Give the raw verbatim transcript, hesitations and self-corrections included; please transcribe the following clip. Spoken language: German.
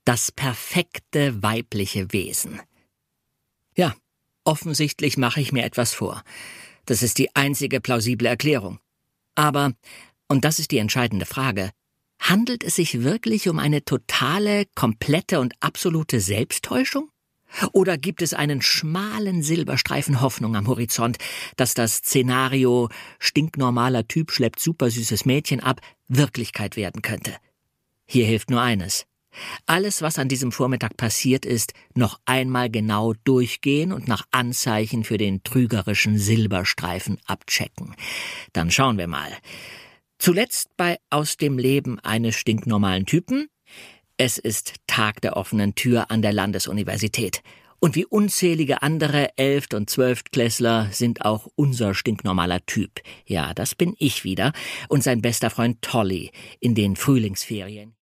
Das perfekte weibliche Wesen. Ja, offensichtlich mache ich mir etwas vor. Das ist die einzige plausible Erklärung. Aber, und das ist die entscheidende Frage, handelt es sich wirklich um eine totale, komplette und absolute Selbsttäuschung? Oder gibt es einen schmalen Silberstreifen Hoffnung am Horizont, dass das Szenario stinknormaler Typ schleppt supersüßes Mädchen ab Wirklichkeit werden könnte? Hier hilft nur eines. Alles, was an diesem Vormittag passiert ist, noch einmal genau durchgehen und nach Anzeichen für den trügerischen Silberstreifen abchecken. Dann schauen wir mal. Zuletzt bei Aus dem Leben eines stinknormalen Typen. Es ist Tag der offenen Tür an der Landesuniversität. Und wie unzählige andere Elft- und Zwölftklässler sind auch unser stinknormaler Typ. Ja, das bin ich wieder und sein bester Freund Tolly in den Frühlingsferien.